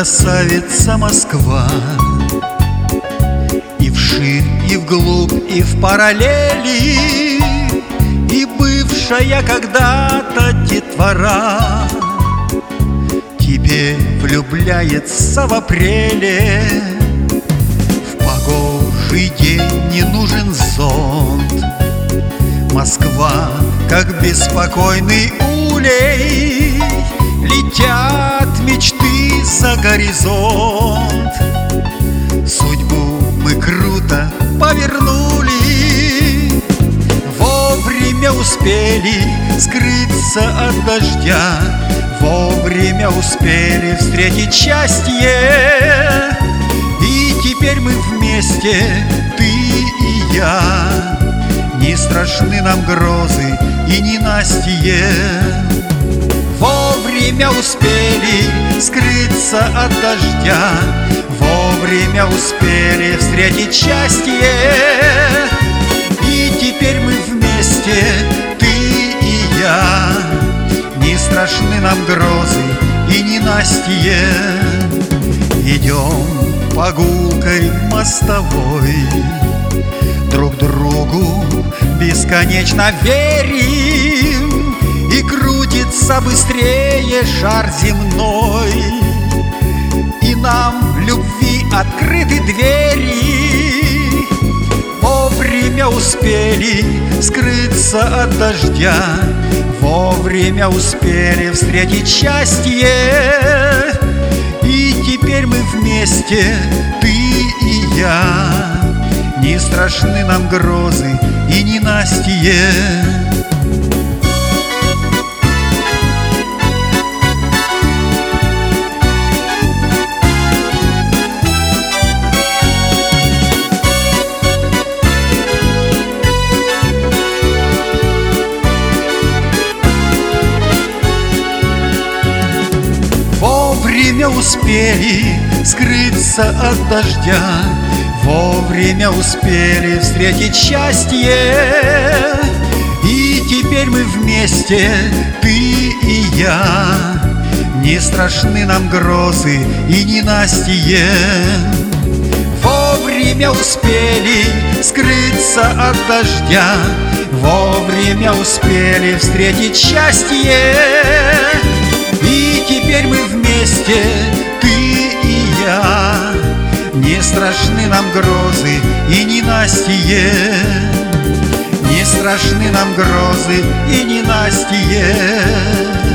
Красавица Москва, и вширь, и вглубь, и в параллели, и бывшая когда-то детвора теперь влюбляется в апреле. В погожий день не нужен зонт. Москва, как беспокойный улей, летят мечты за горизонт. Судьбу мы круто повернули, вовремя успели скрыться от дождя, вовремя успели встретить счастье. И теперь мы вместе, ты и я, не страшны нам грозы и ненастье. Вовремя успели скрыться от дождя, вовремя успели встретить счастье. И теперь мы вместе, ты и я, не страшны нам грозы и ненастье. Идем по гулкой мостовой, друг другу бесконечно верим, и крутится быстрее шар земной, и нам в любви открыты двери. Вовремя успели скрыться от дождя, вовремя успели встретить счастье. И теперь мы вместе, ты и я, не страшны нам грозы и ненастье. Вовремя успели скрыться от дождя, вовремя успели встретить счастье. И теперь мы вместе, ты и я, не страшны нам грозы и ненастье. Вовремя успели скрыться от дождя, вовремя успели встретить счастье. И теперь мы вместе, ты и я, не страшны нам грозы и ненастье. Не страшны нам грозы и ненастье.